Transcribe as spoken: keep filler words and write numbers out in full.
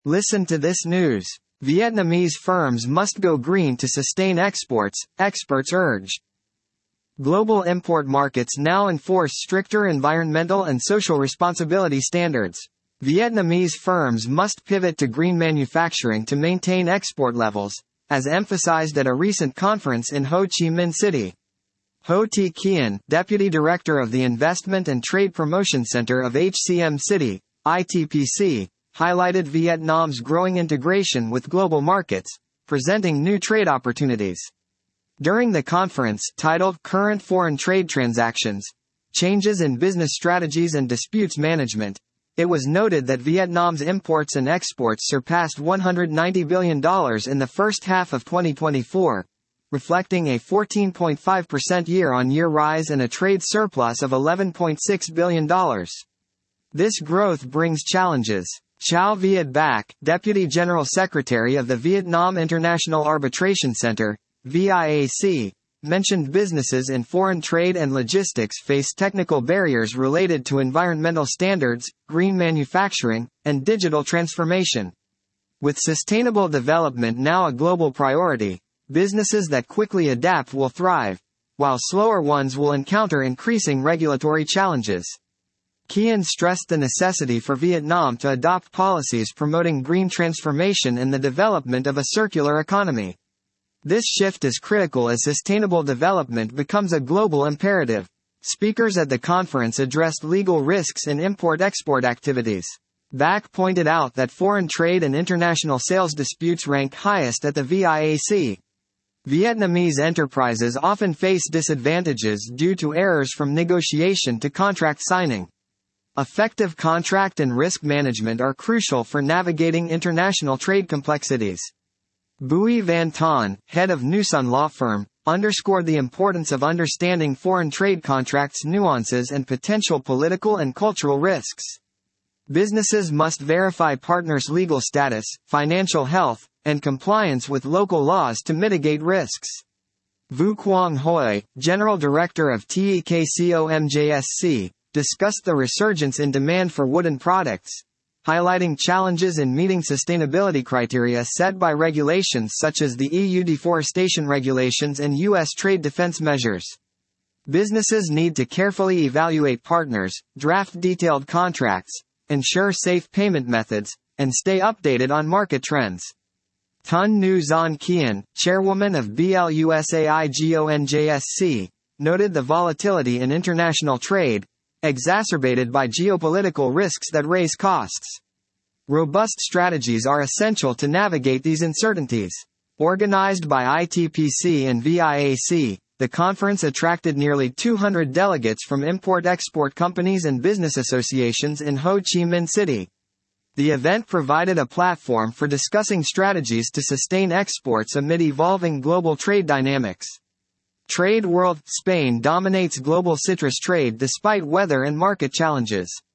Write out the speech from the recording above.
Listen to this news. Vietnamese firms must go green to sustain exports, experts urge. Global import markets now enforce stricter environmental and social responsibility standards. Vietnamese firms must pivot to green manufacturing to maintain export levels, as emphasized at a recent conference in Ho Chi Minh City. Ho Thi Kien, Deputy Director of the Investment and Trade Promotion Center of H C M City, I T P C, highlighted Vietnam's growing integration with global markets, presenting new trade opportunities. During the conference, titled Current Foreign Trade Transactions, Changes in Business Strategies and Disputes Management, it was noted that Vietnam's imports and exports surpassed one hundred ninety billion dollars in the first half of twenty twenty-four, reflecting a fourteen point five percent year-on-year rise and a trade surplus of eleven point six billion dollars. This growth brings challenges. Chow Viet Bac, Deputy General Secretary of the Vietnam International Arbitration Center, V I A C, mentioned businesses in foreign trade and logistics face technical barriers related to environmental standards, green manufacturing, and digital transformation. With sustainable development now a global priority, businesses that quickly adapt will thrive, while slower ones will encounter increasing regulatory challenges. Kien stressed the necessity for Vietnam to adopt policies promoting green transformation and the development of a circular economy. This shift is critical as sustainable development becomes a global imperative. Speakers at the conference addressed legal risks in import-export activities. Bac pointed out that foreign trade and international sales disputes rank highest at the V I A C. Vietnamese enterprises often face disadvantages due to errors from negotiation to contract signing. Effective contract and risk management are crucial for navigating international trade complexities. Bui Van Ton, head of Newson Law Firm, underscored the importance of understanding foreign trade contracts' nuances and potential political and cultural risks. Businesses must verify partners' legal status, financial health, and compliance with local laws to mitigate risks. Vu Quang Hoi, General Director of TECCOMJSC, discussed the resurgence in demand for wooden products, highlighting challenges in meeting sustainability criteria set by regulations such as the E U deforestation regulations and U S trade defense measures. Businesses need to carefully evaluate partners, draft detailed contracts, ensure safe payment methods, and stay updated on market trends. Tun Nu Zon Kien, chairwoman of BLUSAIGONJSC, noted the volatility in international trade, exacerbated by geopolitical risks that raise costs. Robust strategies are essential to navigate these uncertainties. Organized by I T P C and V I A C, the conference attracted nearly two hundred delegates from import-export companies and business associations in Ho Chi Minh City. The event provided a platform for discussing strategies to sustain exports amid evolving global trade dynamics. Trade World, Spain dominates global citrus trade despite weather and market challenges.